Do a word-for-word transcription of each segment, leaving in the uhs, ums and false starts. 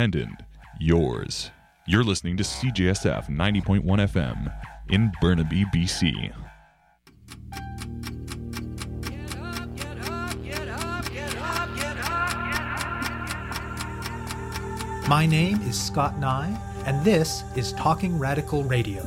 Independent, yours. You're listening to C J S F ninety point one F M in Burnaby, B C. My name is Scott Nye, and this is Talking Radical Radio.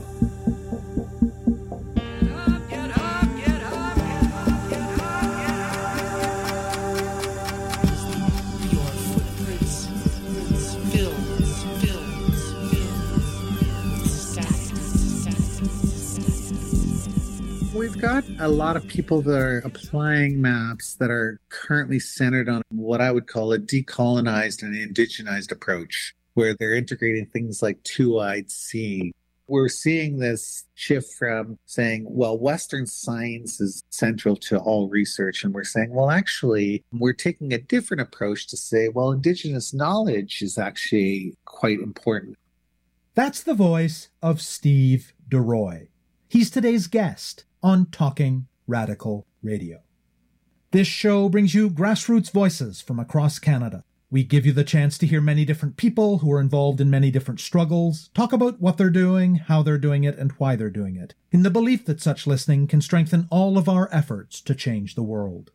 We've got a lot of people that are applying maps that are currently centered on what I would call a decolonized and indigenized approach, where they're integrating things like two-eyed seeing. We're seeing this shift from saying, well, Western science is central to all research, and we're saying, well, actually, we're taking a different approach to say, well, indigenous knowledge is actually quite important. That's the voice of Steve DeRoy. He's today's guest on Talking Radical Radio. This show brings you grassroots voices from across Canada. We give you the chance to hear many different people who are involved in many different struggles, talk about what they're doing, how they're doing it, and why they're doing it, in the belief that such listening can strengthen all of our efforts to change the world.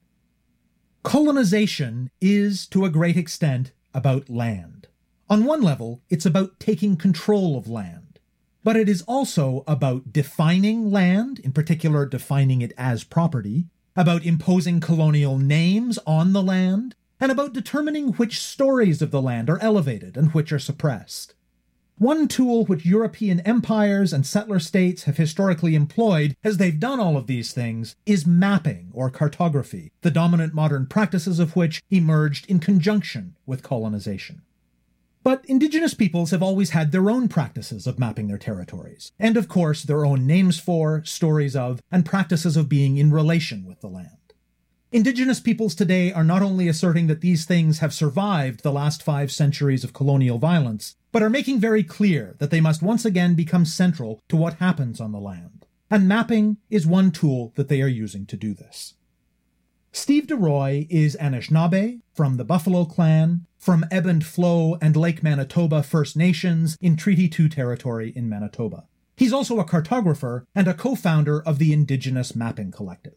Colonization is, to a great extent, about land. On one level, it's about taking control of land. But it is also about defining land, in particular defining it as property, about imposing colonial names on the land, and about determining which stories of the land are elevated and which are suppressed. One tool which European empires and settler states have historically employed as they've done all of these things is mapping or cartography, the dominant modern practices of which emerged in conjunction with colonization. But Indigenous peoples have always had their own practices of mapping their territories, and of course their own names for, stories of, and practices of being in relation with the land. Indigenous peoples today are not only asserting that these things have survived the last five centuries of colonial violence, but are making very clear that they must once again become central to what happens on the land. And mapping is one tool that they are using to do this. Steve DeRoy is Anishinaabe, from the Buffalo Clan, from Ebb and Flow and Lake Manitoba First Nations in Treaty two territory in Manitoba. He's also a cartographer and a co-founder of the Indigenous Mapping Collective.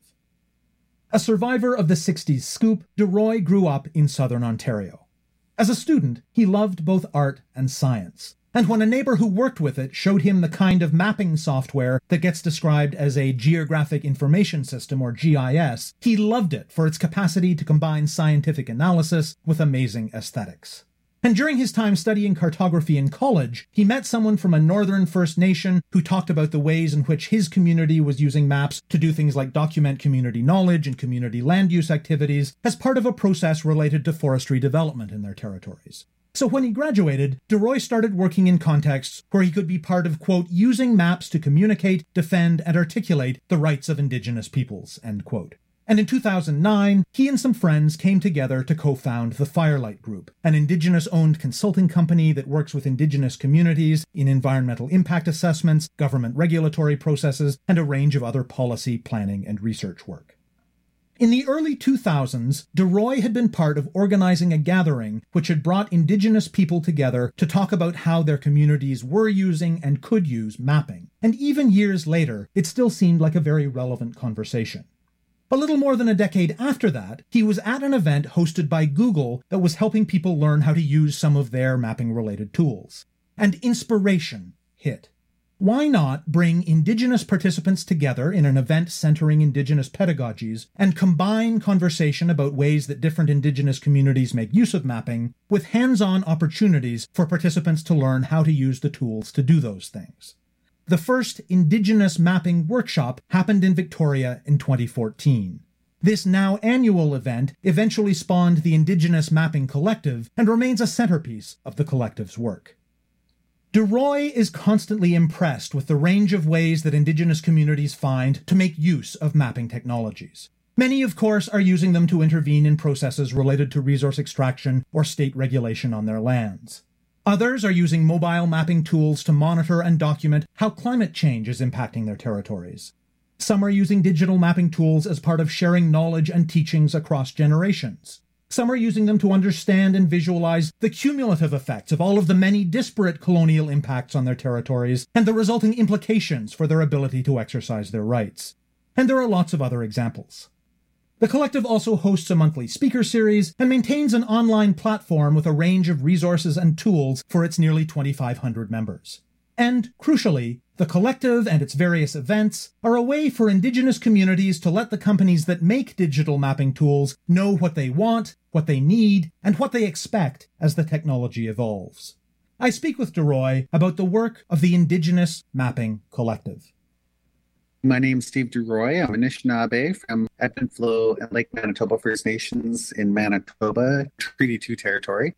A survivor of the sixties scoop, DeRoy grew up in southern Ontario. As a student, he loved both art and science. And when a neighbor who worked with it showed him the kind of mapping software that gets described as a Geographic Information System, or G I S, he loved it for its capacity to combine scientific analysis with amazing aesthetics. And during his time studying cartography in college, he met someone from a northern First Nation who talked about the ways in which his community was using maps to do things like document community knowledge and community land use activities as part of a process related to forestry development in their territories. So when he graduated, DeRoy started working in contexts where he could be part of, quote, using maps to communicate, defend, and articulate the rights of Indigenous peoples, end quote. And in two thousand nine, he and some friends came together to co-found the Firelight Group, an Indigenous-owned consulting company that works with Indigenous communities in environmental impact assessments, government regulatory processes, and a range of other policy, planning, and research work. In the early two thousands, DeRoy had been part of organizing a gathering which had brought Indigenous people together to talk about how their communities were using and could use mapping. And even years later, it still seemed like a very relevant conversation. A little more than a decade after that, he was at an event hosted by Google that was helping people learn how to use some of their mapping-related tools. And inspiration hit. Why not bring Indigenous participants together in an event centering Indigenous pedagogies and combine conversation about ways that different Indigenous communities make use of mapping with hands-on opportunities for participants to learn how to use the tools to do those things? The first Indigenous Mapping Workshop happened in Victoria in twenty fourteen. This now annual event eventually spawned the Indigenous Mapping Collective and remains a centerpiece of the collective's work. DeRoy is constantly impressed with the range of ways that Indigenous communities find to make use of mapping technologies. Many, of course, are using them to intervene in processes related to resource extraction or state regulation on their lands. Others are using mobile mapping tools to monitor and document how climate change is impacting their territories. Some are using digital mapping tools as part of sharing knowledge and teachings across generations. Some are using them to understand and visualize the cumulative effects of all of the many disparate colonial impacts on their territories and the resulting implications for their ability to exercise their rights. And there are lots of other examples. The collective also hosts a monthly speaker series and maintains an online platform with a range of resources and tools for its nearly twenty-five hundred members. And, crucially, the collective and its various events are a way for Indigenous communities to let the companies that make digital mapping tools know what they want, what they need, and what they expect as the technology evolves. I speak with DeRoy about the work of the Indigenous Mapping Collective. My name's Steve DeRoy. I'm Anishinaabe from Edmund Flow and Lake Manitoba First Nations in Manitoba, Treaty two territory.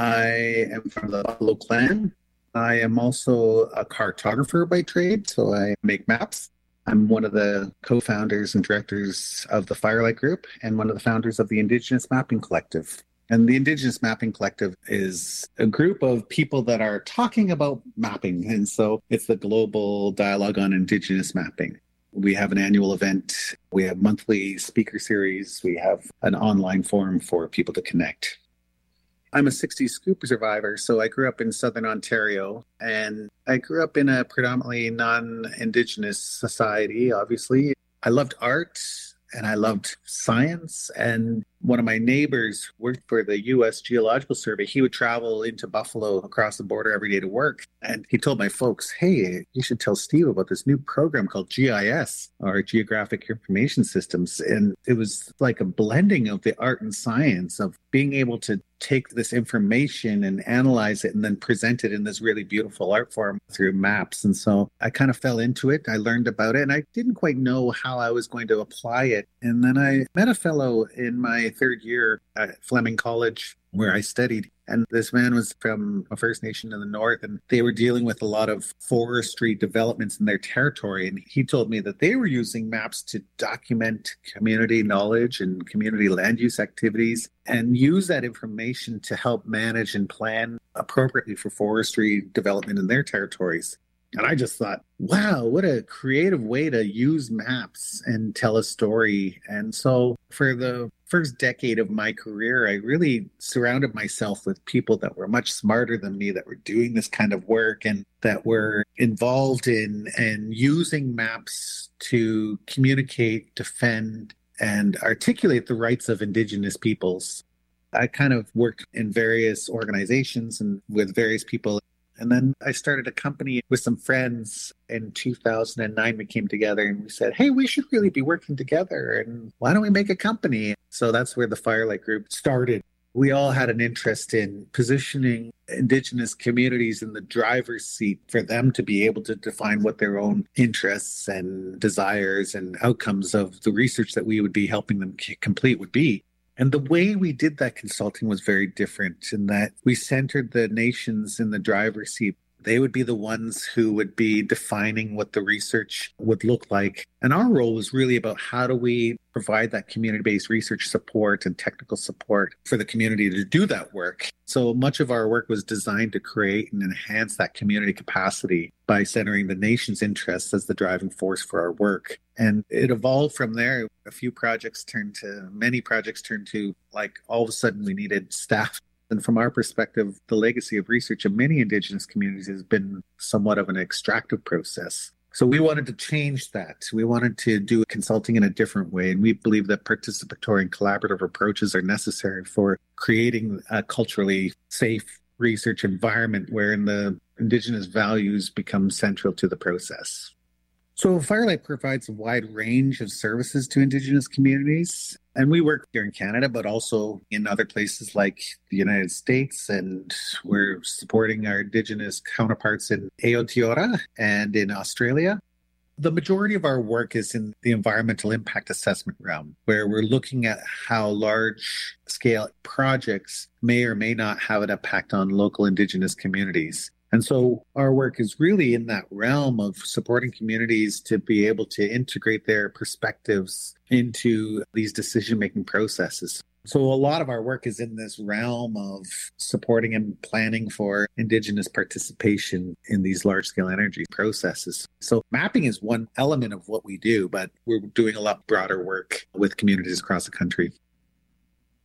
I am from the Buffalo Clan. I am also a cartographer by trade, so I make maps. I'm one of the co-founders and directors of the Firelight Group and one of the founders of the Indigenous Mapping Collective. And the Indigenous Mapping Collective is a group of people that are talking about mapping. And so it's the global dialogue on Indigenous mapping. We have an annual event. We have monthly speaker series. We have an online forum for people to connect. I'm a sixties scoop survivor, so I grew up in Southern Ontario, and I grew up in a predominantly non-Indigenous society, obviously. I loved art, and I loved science, and one of my neighbors worked for the U S Geological Survey. He would travel into Buffalo across the border every day to work, and he told my folks, hey, you should tell Steve about this new program called G I S, or Geographic Information Systems, and it was like a blending of the art and science of being able to take this information and analyze it and then present it in this really beautiful art form through maps. And so I kind of fell into it. I learned about it and I didn't quite know how I was going to apply it. And then I met a fellow in my third year at Fleming College where I studied. And this man was from a First Nation in the north, and they were dealing with a lot of forestry developments in their territory. And he told me that they were using maps to document community knowledge and community land use activities and use that information to help manage and plan appropriately for forestry development in their territories. And I just thought, wow, what a creative way to use maps and tell a story. And so for the first decade of my career, I really surrounded myself with people that were much smarter than me, that were doing this kind of work and that were involved in and using maps to communicate, defend, and articulate the rights of Indigenous peoples. I kind of worked in various organizations and with various people. And then I started a company with some friends in two thousand nine. We came together and we said, hey, we should really be working together. And why don't we make a company? So that's where the Firelight Group started. We all had an interest in positioning Indigenous communities in the driver's seat for them to be able to define what their own interests and desires and outcomes of the research that we would be helping them complete would be. And the way we did that consulting was very different in that we centered the nations in the driver's seat. They would be the ones who would be defining what the research would look like. And our role was really about how do we provide that community-based research support and technical support for the community to do that work. So much of our work was designed to create and enhance that community capacity by centering the nation's interests as the driving force for our work. And it evolved from there. A few projects turned to, many projects turned to, like, all of a sudden we needed staff. And from our perspective, the legacy of research in many Indigenous communities has been somewhat of an extractive process. So we wanted to change that. We wanted to do consulting in a different way. And we believe that participatory and collaborative approaches are necessary for creating a culturally safe research environment wherein the Indigenous values become central to the process. So Firelight provides a wide range of services to Indigenous communities. And we work here in Canada, but also in other places like the United States. And we're supporting our Indigenous counterparts in Aotearoa and in Australia. The majority of our work is in the environmental impact assessment realm, where we're looking at how large-scale projects may or may not have an impact on local Indigenous communities. And so our work is really in that realm of supporting communities to be able to integrate their perspectives into these decision-making processes. So a lot of our work is in this realm of supporting and planning for Indigenous participation in these large-scale energy processes. So mapping is one element of what we do, but we're doing a lot broader work with communities across the country.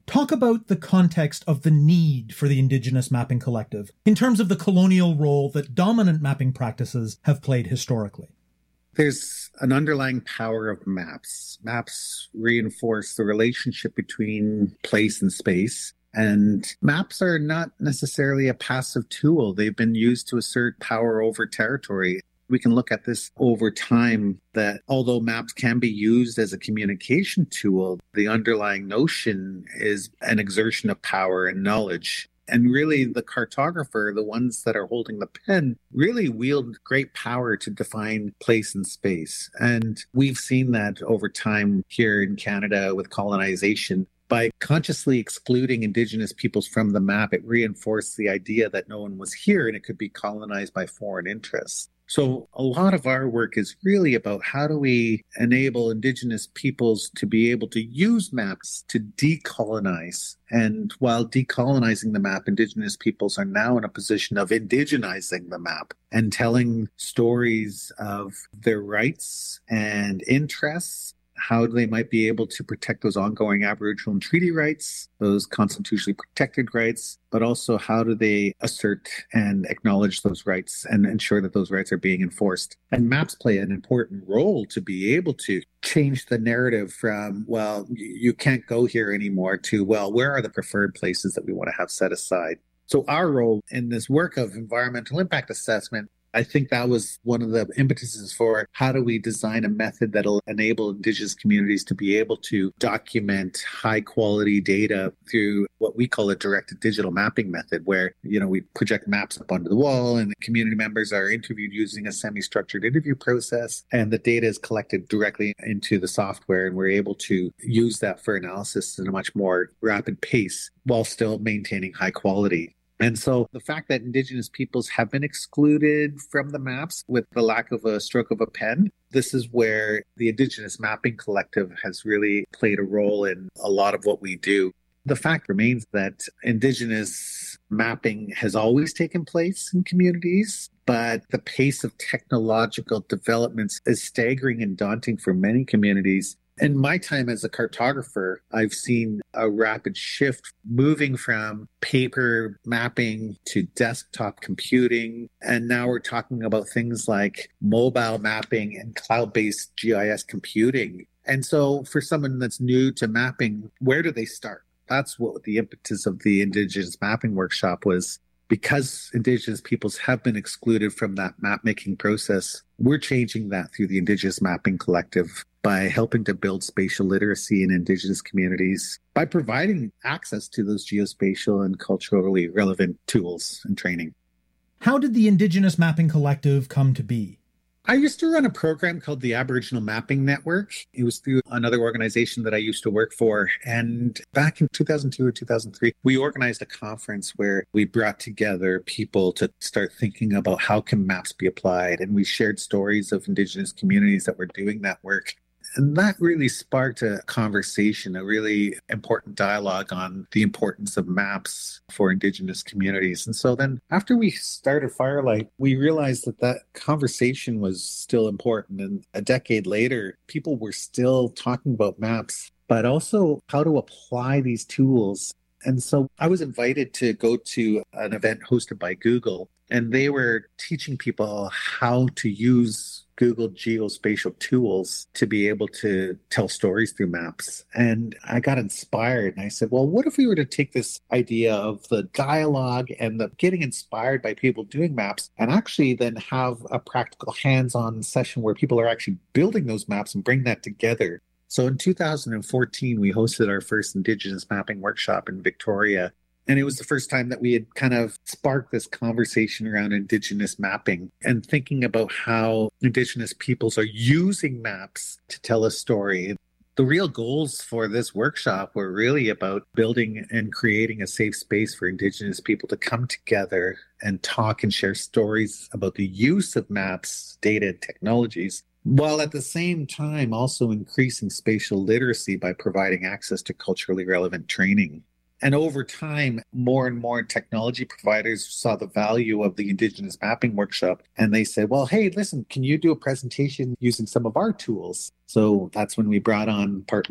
Talk about the context of the need for the Indigenous Mapping Collective in terms of the colonial role that dominant mapping practices have played historically. There's an underlying power of maps. Maps reinforce the relationship between place and space. And maps are not necessarily a passive tool. They've been used to assert power over territory. We can look at this over time that although maps can be used as a communication tool, the underlying notion is an exertion of power and knowledge. And really, the cartographer, the ones that are holding the pen, really wield great power to define place and space. And we've seen that over time here in Canada with colonization. By consciously excluding Indigenous peoples from the map, it reinforced the idea that no one was here and it could be colonized by foreign interests. So a lot of our work is really about how do we enable Indigenous peoples to be able to use maps to decolonize. And while decolonizing the map, Indigenous peoples are now in a position of indigenizing the map and telling stories of their rights and interests, how they might be able to protect those ongoing Aboriginal and treaty rights, those constitutionally protected rights, but also how do they assert and acknowledge those rights and ensure that those rights are being enforced. And maps play an important role to be able to change the narrative from, well, you can't go here anymore to, well, where are the preferred places that we want to have set aside? So our role in this work of environmental impact assessment, I think that was one of the impetuses for how do we design a method that'll enable Indigenous communities to be able to document high quality data through what we call a directed digital mapping method, where, you know, we project maps up onto the wall and the community members are interviewed using a semi-structured interview process, and the data is collected directly into the software, and we're able to use that for analysis at a much more rapid pace while still maintaining high quality. And so the fact that Indigenous peoples have been excluded from the maps with the lack of a stroke of a pen, this is where the Indigenous Mapping Collective has really played a role in a lot of what we do. The fact remains that Indigenous mapping has always taken place in communities, but the pace of technological developments is staggering and daunting for many communities. In my time as a cartographer, I've seen a rapid shift moving from paper mapping to desktop computing. And now we're talking about things like mobile mapping and cloud-based G I S computing. And so for someone that's new to mapping, where do they start? That's what the impetus of the Indigenous Mapping Workshop was. Because Indigenous peoples have been excluded from that map-making process, we're changing that through the Indigenous Mapping Collective by helping to build spatial literacy in Indigenous communities, by providing access to those geospatial and culturally relevant tools and training. How did the Indigenous Mapping Collective come to be? I used to run a program called the Aboriginal Mapping Network. It was through another organization that I used to work for. And back in two thousand two or two thousand three, we organized a conference where we brought together people to start thinking about how can maps be applied. And we shared stories of Indigenous communities that were doing that work. And that really sparked a conversation, a really important dialogue on the importance of maps for Indigenous communities. And so then after we started Firelight, we realized that that conversation was still important. And a decade later, people were still talking about maps, but also how to apply these tools. And so I was invited to go to an event hosted by Google, and they were teaching people how to use Google geospatial tools to be able to tell stories through maps. And I got inspired and I said, well, what if we were to take this idea of the dialogue and the getting inspired by people doing maps and actually then have a practical hands-on session where people are actually building those maps and bring that together. So in two thousand fourteen, we hosted our first Indigenous Mapping Workshop in Victoria. And it was the first time that we had kind of sparked this conversation around Indigenous mapping and thinking about how Indigenous peoples are using maps to tell a story. The real goals for this workshop were really about building and creating a safe space for Indigenous people to come together and talk and share stories about the use of maps, data, and technologies, while at the same time also increasing spatial literacy by providing access to culturally relevant training. And over time, more and more technology providers saw the value of the Indigenous Mapping Workshop. And they said, well, hey, listen, can you do a presentation using some of our tools? So that's when we brought on partners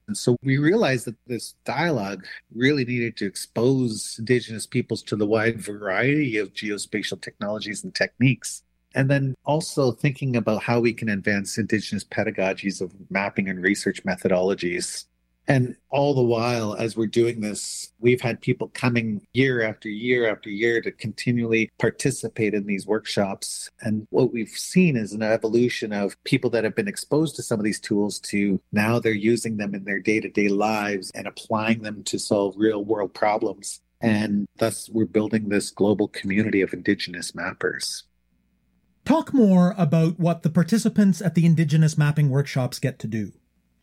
And so we realized that this dialogue really needed to expose Indigenous peoples to the wide variety of geospatial technologies and techniques. And then also thinking about how we can advance Indigenous pedagogies of mapping and research methodologies. And all the while, as we're doing this, we've had people coming year after year after year to continually participate in these workshops. And what we've seen is an evolution of people that have been exposed to some of these tools to now they're using them in their day-to-day lives and applying them to solve real-world problems. And thus, we're building this global community of Indigenous mappers. Talk more about what the participants at the Indigenous mapping workshops get to do.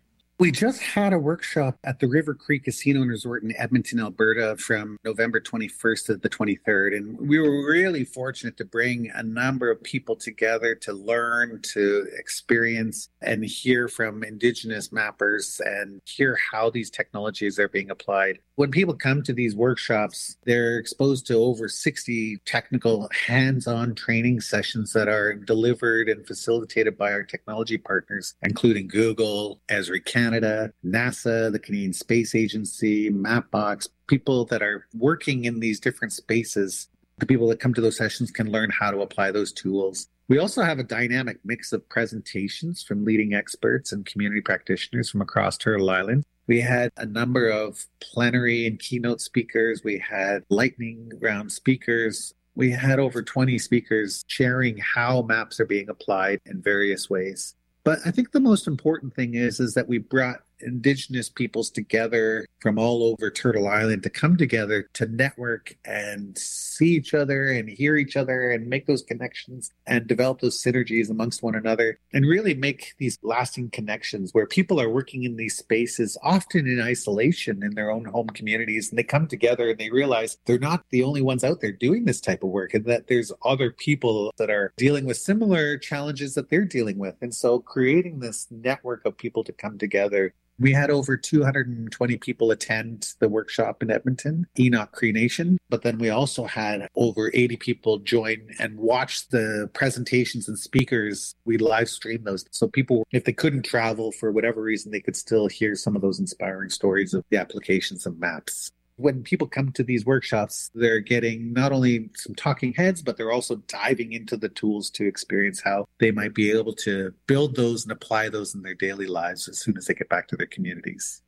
We just had a workshop at the River Creek Casino and Resort in Edmonton, Alberta from November twenty-first to the twenty-third. And we were really fortunate to bring a number of people together to learn, to experience, and hear from Indigenous mappers and hear how these technologies are being applied. When people come to these workshops, they're exposed to over sixty technical hands-on training sessions that are delivered and facilitated by our technology partners, including Google, Esri Canada, NASA, the Canadian Space Agency, Mapbox, people that are working in these different spaces. The people that come to those sessions can learn how to apply those tools. We also have a dynamic mix of presentations from leading experts and community practitioners from across Turtle Island. We had a number of plenary and keynote speakers. We had lightning round speakers. We had over twenty speakers sharing how maps are being applied in various ways. But I think the most important thing is, is that we brought Indigenous peoples together from all over Turtle Island to come together to network and see each other and hear each other and make those connections and develop those synergies amongst one another and really make these lasting connections where people are working in these spaces, often in isolation in their own home communities, and they come together and they realize they're not the only ones out there doing this type of work and that there's other people that are dealing with similar challenges that they're dealing with. And so creating this network of people to come together. We had over two hundred twenty people attend the workshop in Edmonton, Enoch Cree Nation, but then we also had over eighty people join and watch the presentations and speakers. We live streamed those. So people, if they couldn't travel for whatever reason, they could still hear some of those inspiring stories of the applications of maps. When people come to these workshops, they're getting not only some talking heads, but they're also diving into the tools to experience how they might be able to build those and apply those in their daily lives as soon as they get back to their communities.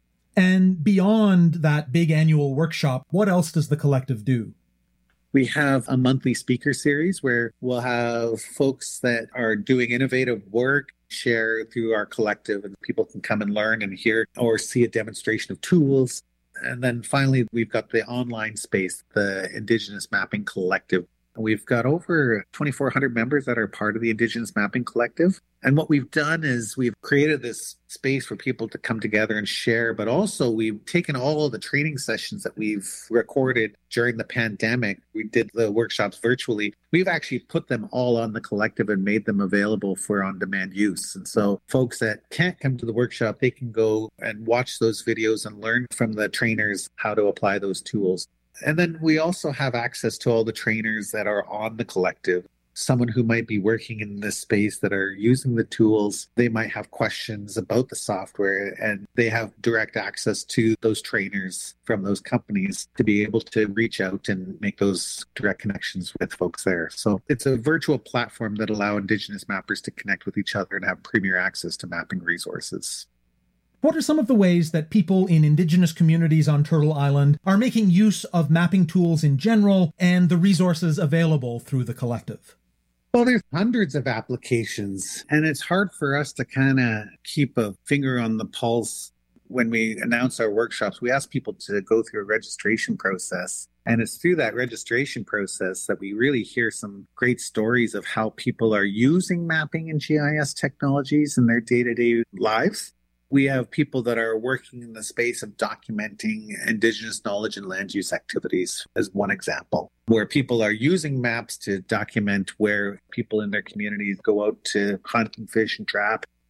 And beyond that big annual workshop, what else does the collective do? We have a monthly speaker series where we'll have folks that are doing innovative work share through our collective, and people can come and learn and hear or see a demonstration of tools. And then finally, we've got the online space, the Indigenous Mapping Collective. We've got over twenty-four hundred members that are part of the Indigenous Mapping Collective. And what we've done is we've created this space for people to come together and share, but also we've taken all of the training sessions that we've recorded during the pandemic. We did the workshops virtually. We've actually put them all on the collective and made them available for on-demand use. And so folks that can't come to the workshop, they can go and watch those videos and learn from the trainers how to apply those tools. And then we also have access to all the trainers that are on the collective. Someone who might be working in this space that are using the tools, they might have questions about the software, and they have direct access to those trainers from those companies to be able to reach out and make those direct connections with folks there. So it's a virtual platform that allows Indigenous mappers to connect with each other and have premier access to mapping resources. What are some of the ways that people in Indigenous communities on Turtle Island are making use of mapping tools in general and the resources available through the collective? Well, there's hundreds of applications, and it's hard for us to kind of keep a finger on the pulse. When we announce our workshops, we ask people to go through a registration process. And it's through that registration process that we really hear some great stories of how people are using mapping and G I S technologies in their day-to-day lives. We have people that are working in the space of documenting Indigenous knowledge and land use activities as one example, where people are using maps to document where people in their communities go out to hunt and fish and trap.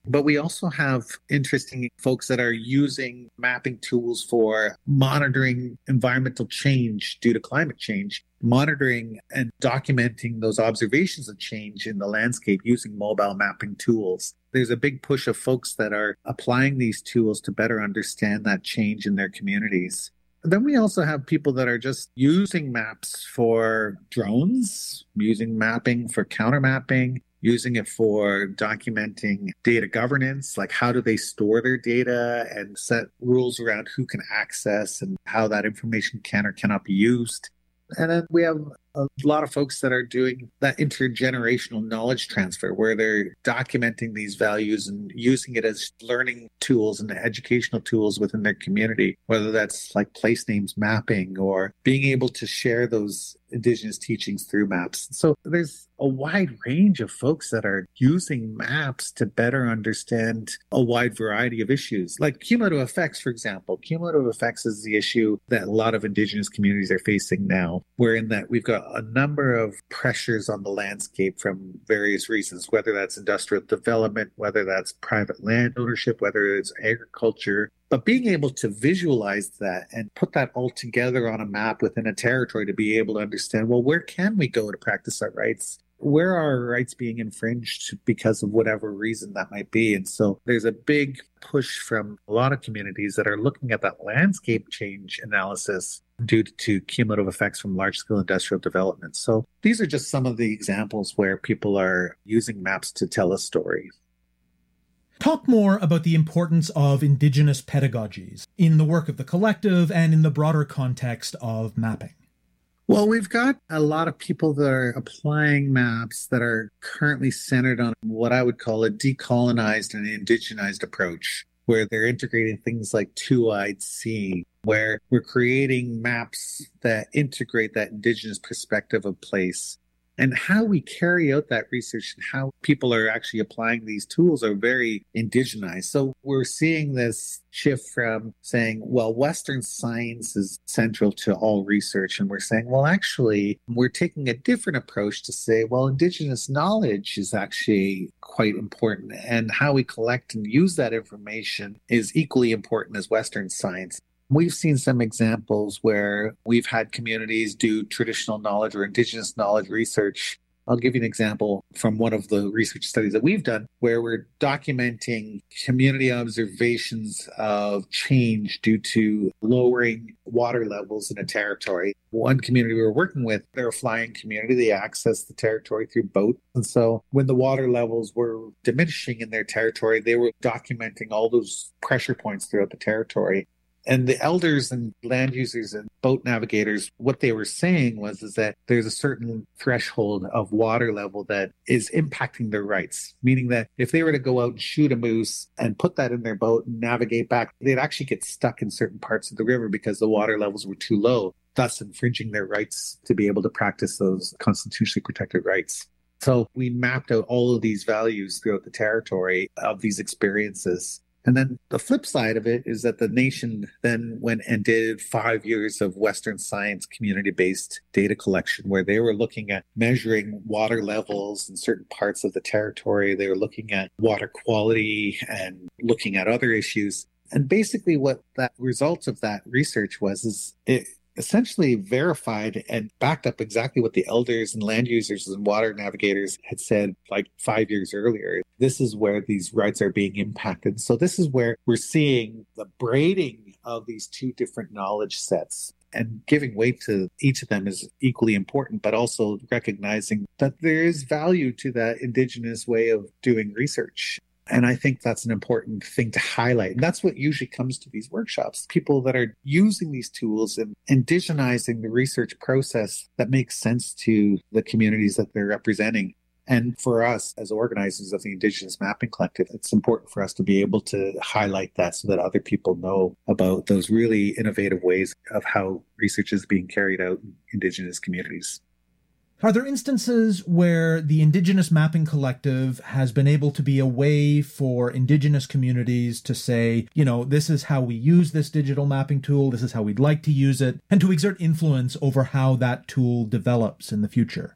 But we also have interesting folks that are using mapping tools for monitoring environmental change due to climate change, monitoring and documenting those observations of change in the landscape using mobile mapping tools. There's a big push of folks that are applying these tools to better understand that change in their communities. Then we also have people that are just using maps for drones, using mapping for counter mapping, using it for documenting data governance, like how do they store their data and set rules around who can access and how that information can or cannot be used. And then we have a lot of folks that are doing that intergenerational knowledge transfer where they're documenting these values and using it as learning tools and educational tools within their community, whether that's like place names mapping or being able to share those Indigenous teachings through maps. So there's a wide range of folks that are using maps to better understand a wide variety of issues. Like cumulative effects, for example. Cumulative effects is the issue that a lot of Indigenous communities are facing now, wherein that we've got a number of pressures on the landscape from various reasons, whether that's industrial development, whether that's private land ownership, whether it's agriculture. But being able to visualize that and put that all together on a map within a territory to be able to understand, well, where can we go to practice our rights? Where are our rights being infringed because of whatever reason that might be? And so there's a big push from a lot of communities that are looking at that landscape change analysis due to cumulative effects from large-scale industrial development. So these are just some of the examples where people are using maps to tell a story. Talk more about the importance of Indigenous pedagogies in the work of the collective and in the broader context of mapping. Well, we've got a lot of people that are applying maps that are currently centered on what I would call a decolonized and indigenized approach, where they're integrating things like two-eyed seeing, where we're creating maps that integrate that Indigenous perspective of place. And how we carry out that research and how people are actually applying these tools are very indigenized. So we're seeing this shift from saying, well, Western science is central to all research. And we're saying, well, actually, we're taking a different approach to say, well, Indigenous knowledge is actually quite important. And how we collect and use that information is equally important as Western science. We've seen some examples where we've had communities do traditional knowledge or Indigenous knowledge research. I'll give you an example from one of the research studies that we've done where we're documenting community observations of change due to lowering water levels in a territory. One community we were working with, they're a flying community. They access the territory through boat. And so when the water levels were diminishing in their territory, they were documenting all those pressure points throughout the territory. And the elders and land users and boat navigators, what they were saying was is that there's a certain threshold of water level that is impacting their rights, meaning that if they were to go out and shoot a moose and put that in their boat and navigate back, they'd actually get stuck in certain parts of the river because the water levels were too low, thus infringing their rights to be able to practice those constitutionally protected rights. So we mapped out all of these values throughout the territory of these experiences. And then the flip side of it is that the nation then went and did five years of Western science community-based data collection where they were looking at measuring water levels in certain parts of the territory. They were looking at water quality and looking at other issues. And basically what that result of that research was is it essentially verified and backed up exactly what the elders and land users and water navigators had said like five years earlier. This is where these rights are being impacted. So this is where we're seeing the braiding of these two different knowledge sets, and giving weight to each of them is equally important, but also recognizing that there is value to that Indigenous way of doing research. And I think that's an important thing to highlight. And that's what usually comes to these workshops. People that are using these tools and indigenizing the research process that makes sense to the communities that they're representing. And for us as organizers of the Indigenous Mapping Collective, it's important for us to be able to highlight that so that other people know about those really innovative ways of how research is being carried out in Indigenous communities. Are there instances where the Indigenous Mapping Collective has been able to be a way for Indigenous communities to say, you know, this is how we use this digital mapping tool, this is how we'd like to use it, and to exert influence over how that tool develops in the future?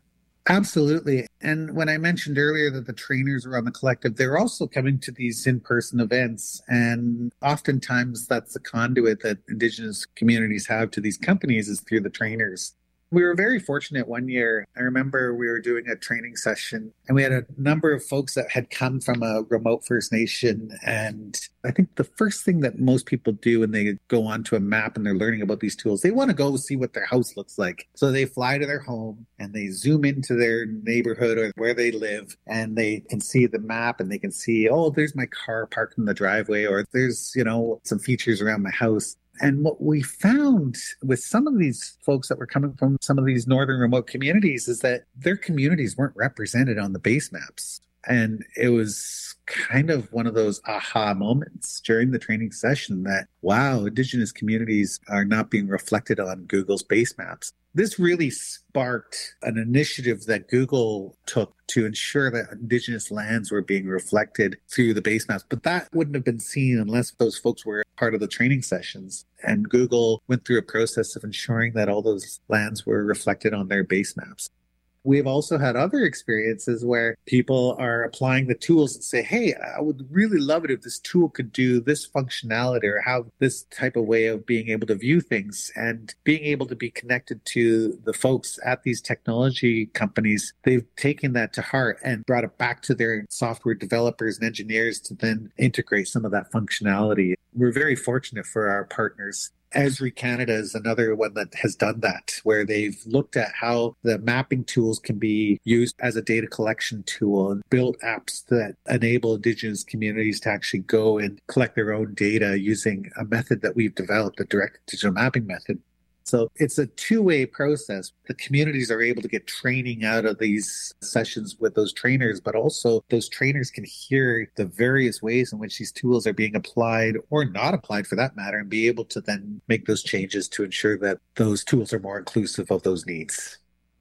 Absolutely. And when I mentioned earlier that the trainers were on the collective, they're also coming to these in-person events. And oftentimes that's the conduit that Indigenous communities have to these companies is through the trainers. We were very fortunate one year. I remember we were doing a training session and we had a number of folks that had come from a remote First Nation. And I think the first thing that most people do when they go onto a map and they're learning about these tools, they want to go see what their house looks like. So they fly to their home and they zoom into their neighborhood or where they live and they can see the map and they can see, oh, there's my car parked in the driveway, or there's, you know, some features around my house. And what we found with some of these folks that were coming from some of these northern remote communities is that their communities weren't represented on the base maps. And it was kind of one of those aha moments during the training session that, wow, Indigenous communities are not being reflected on Google's base maps. This really sparked an initiative that Google took to ensure that Indigenous lands were being reflected through the base maps. But that wouldn't have been seen unless those folks were part of the training sessions. And Google went through a process of ensuring that all those lands were reflected on their base maps. We've also had other experiences where people are applying the tools and say, hey, I would really love it if this tool could do this functionality or have this type of way of being able to view things. And being able to be connected to the folks at these technology companies, they've taken that to heart and brought it back to their software developers and engineers to then integrate some of that functionality. We're very fortunate for our partners. Esri Canada is another one that has done that, where they've looked at how the mapping tools can be used as a data collection tool and built apps that enable Indigenous communities to actually go and collect their own data using a method that we've developed, a direct digital mapping method. So it's a two-way process. The communities are able to get training out of these sessions with those trainers, but also those trainers can hear the various ways in which these tools are being applied or not applied for that matter, and be able to then make those changes to ensure that those tools are more inclusive of those needs.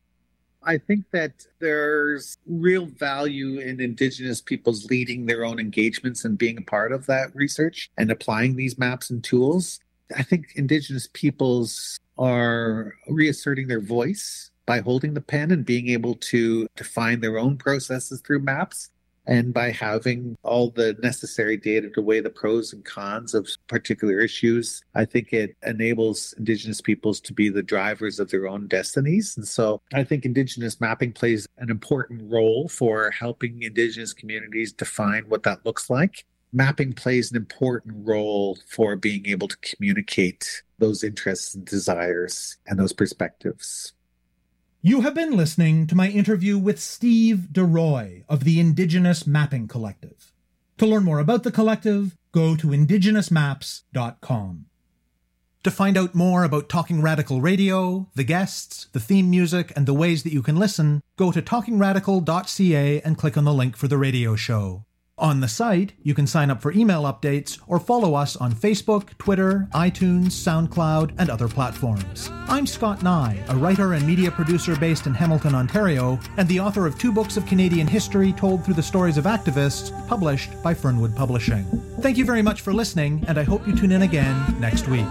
I think that there's real value in Indigenous peoples leading their own engagements and being a part of that research and applying these maps and tools. I think Indigenous peoples are reasserting their voice by holding the pen and being able to define their own processes through maps, and by having all the necessary data to weigh the pros and cons of particular issues. I think it enables Indigenous peoples to be the drivers of their own destinies. And so I think Indigenous mapping plays an important role for helping Indigenous communities define what that looks like. Mapping plays an important role for being able to communicate those interests and desires and those perspectives. You have been listening to my interview with Steve DeRoy of the Indigenous Mapping Collective. To learn more about the collective, go to indigenous maps dot com. To find out more about Talking Radical Radio, the guests, the theme music, and the ways that you can listen, go to talking radical dot c a and click on the link for the radio show. On the site, you can sign up for email updates or follow us on Facebook, Twitter, iTunes, SoundCloud, and other platforms. I'm Scott Nye, a writer and media producer based in Hamilton, Ontario, and the author of two books of Canadian history told through the stories of activists, published by Fernwood Publishing. Thank you very much for listening, and I hope you tune in again next week.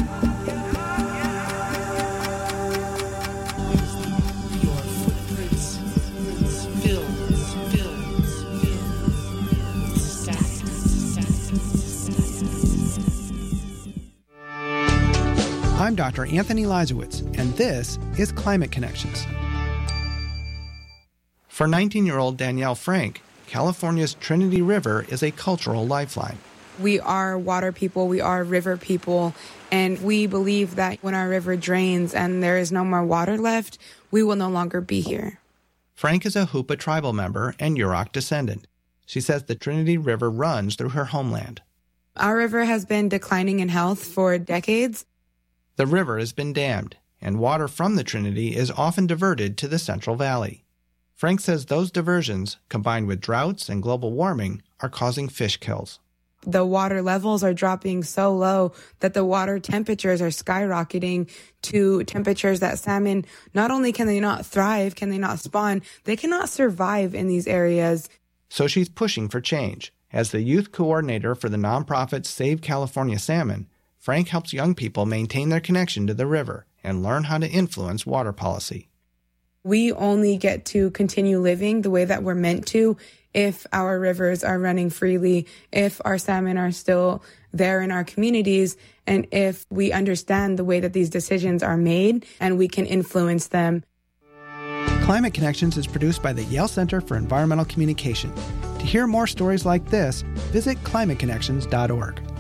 I'm Doctor Anthony Leisowitz, and this is Climate Connections. For nineteen-year-old Danielle Frank, California's Trinity River is a cultural lifeline. We are water people, we are river people, and we believe that when our river drains and there is no more water left, we will no longer be here. Frank is a Hoopa tribal member and Yurok descendant. She says the Trinity River runs through her homeland. Our river has been declining in health for decades. The river has been dammed, and water from the Trinity is often diverted to the Central Valley. Frank says those diversions, combined with droughts and global warming, are causing fish kills. The water levels are dropping so low that the water temperatures are skyrocketing to temperatures that salmon, not only can they not thrive, can they not spawn, they cannot survive in these areas. So she's pushing for change. As the youth coordinator for the nonprofit Save California Salmon, Frank helps young people maintain their connection to the river and learn how to influence water policy. We only get to continue living the way that we're meant to if our rivers are running freely, if our salmon are still there in our communities, and if we understand the way that these decisions are made and we can influence them. Climate Connections is produced by the Yale Center for Environmental Communication. To hear more stories like this, visit climate connections dot org.